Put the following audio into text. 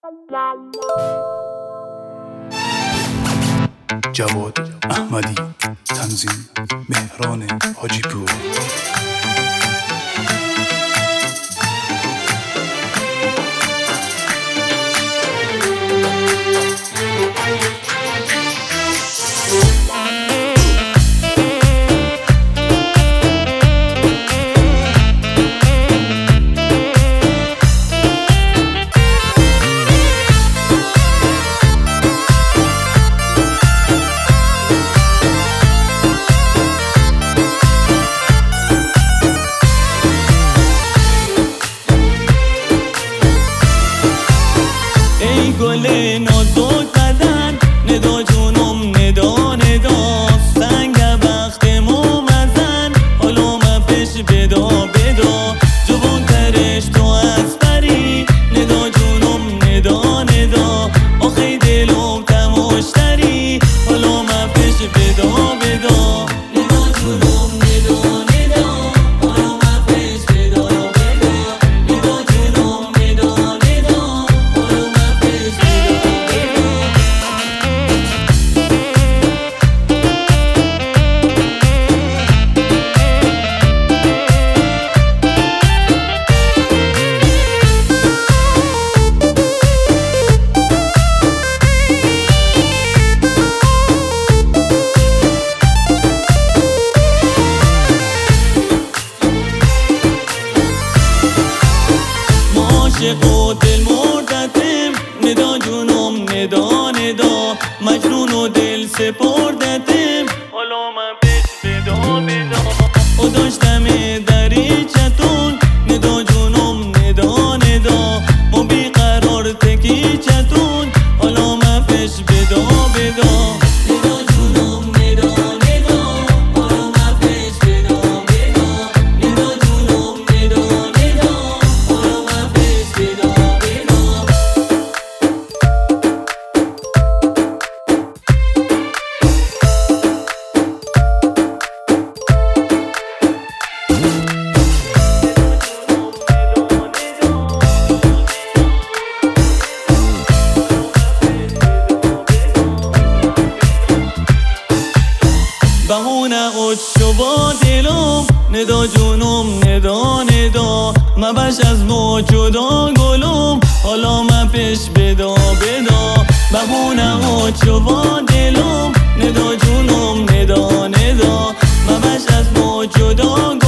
جواد احمدی، تنظیم مهران حاجی پور. گل نازک بدن ندا جونم ندا ندا سنگ وقتمو مزن حالا من پیش بدا بدا جوان ترش تو از پری ندا جونم ندا ندا آخی دلم تماشتری حالا من پیش بدا بدا ندا جونم ندا ندا حالا من پیش بدا بدا ندا جونم ندا ندا حالا من پیش عاشق و دل مردتم ندا جونم ندا ندا مجنون و دل سپردتم حالا من پیش بدا بدا و داشتم دریچتون ندا جونم ندا ندا ما بیقرار تکیچتون حالا من پیش بدا بدا ندا جونم ندا ندا حالا من پیش بدا بدا ندا جونم ندا ندا حالا من پیش بدا بدا بهونه شو با دلم ندا جونم ندا ندا مبش از ما جدا گلم حالا من پیش بدا بدا بهونه شو با دلم ندا جونم ندا ندا مبش از ما جدا گلم